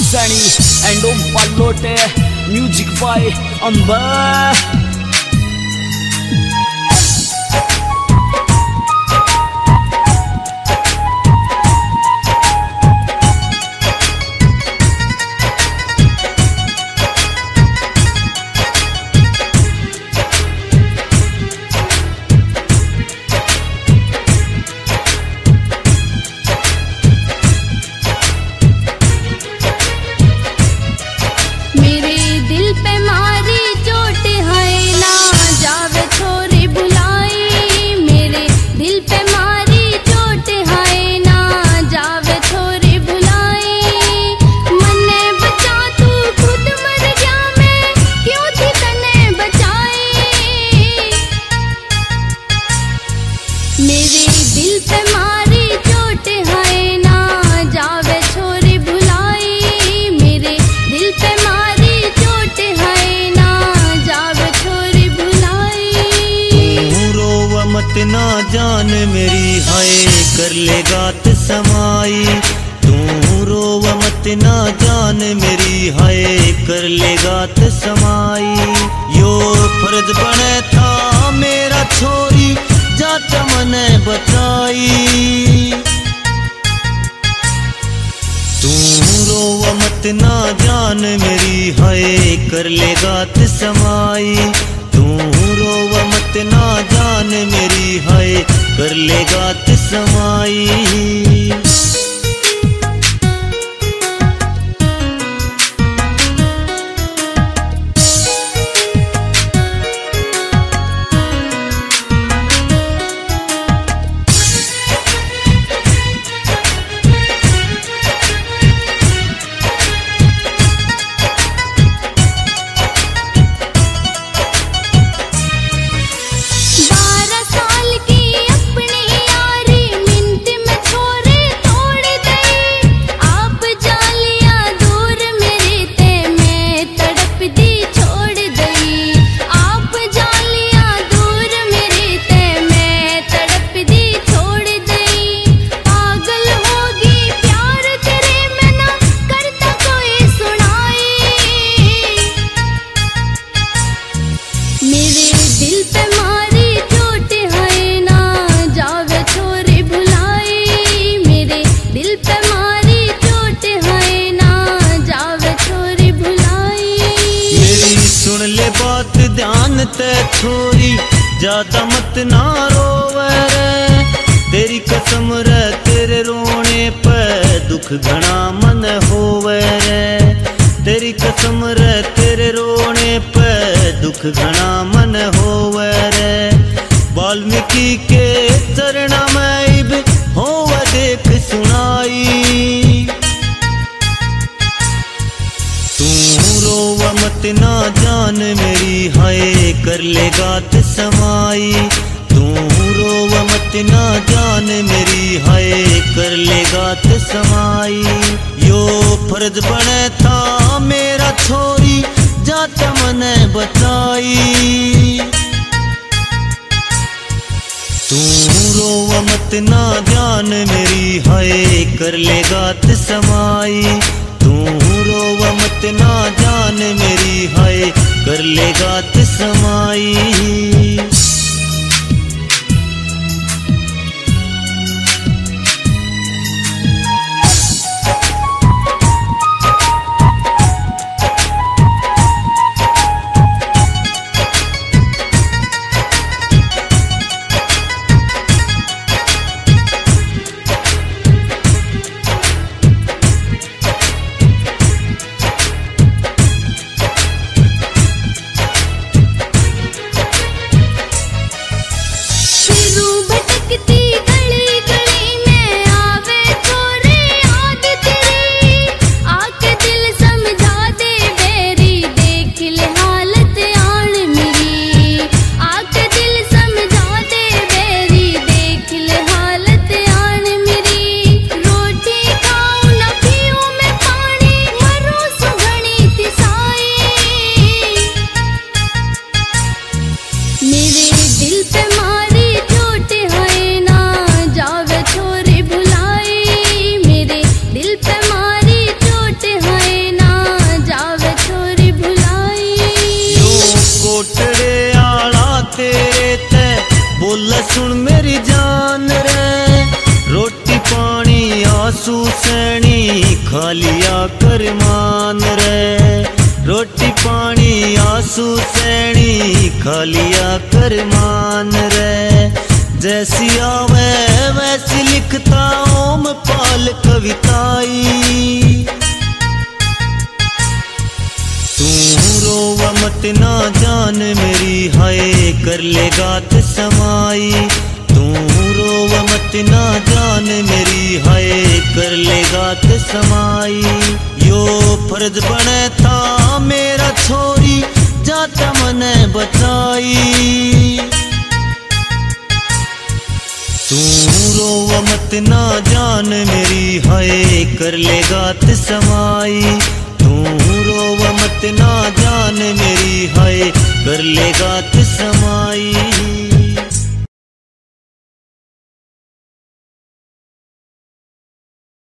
Zani and Om Pallote, music by Amba. ना जान मेरी हाय कर लेगा त समाई, तू रोवा मत ना जान मेरी हाय कर लेगा त समाई। यो फर्ज बने था मेरा छोरी जात मने बचाई, तू रोवा मत ना जान मेरी हाय कर लेगा त समाई, तू रोवा मत ना जान मेरी हाय कर लेगा त समाई। बात ध्यान ते छोरी ज्यादा मत ना रोवे रे, तेरी कसम रे तेरे रोने पे दुख घना मन होवे रे, तेरी कसम रे तेरे रोने पे दुख घना मन होवे रे। वाल्मीकि के चरणा में इब होवे देख सुनाई, तू रोवा मत ना जान मेरी हाय कर लेगा त समाई, तू रोवा मत ना जान मेरी हाय कर लेगा त समाई। यो फर्ज बने था मेरा छोरी जात मने बचाई, तू रोवा मत ना जान मेरी हाय कर लेगा त समाई, तू रोवा मत ना जान मेरी हाय कर लेगा त समाई। लिया कर मान रे। रोटी पानी आंसू सैनी खा लिया कर मान रे। जैसी आवे वैसी लिखता ओम पाल कविताई। तू रोव मत ना जान मेरी हाय कर ले गात समाई। तू रोव मत ना जान मेरी हाय कर ले गात समाई। यो फर्ज बने था मेरा छोरी जाता मने बचाई। तू रोव मत ना जान मेरी हाय कर ले गात समाई। तू रोव मत ना जान मेरी हाय कर ले गात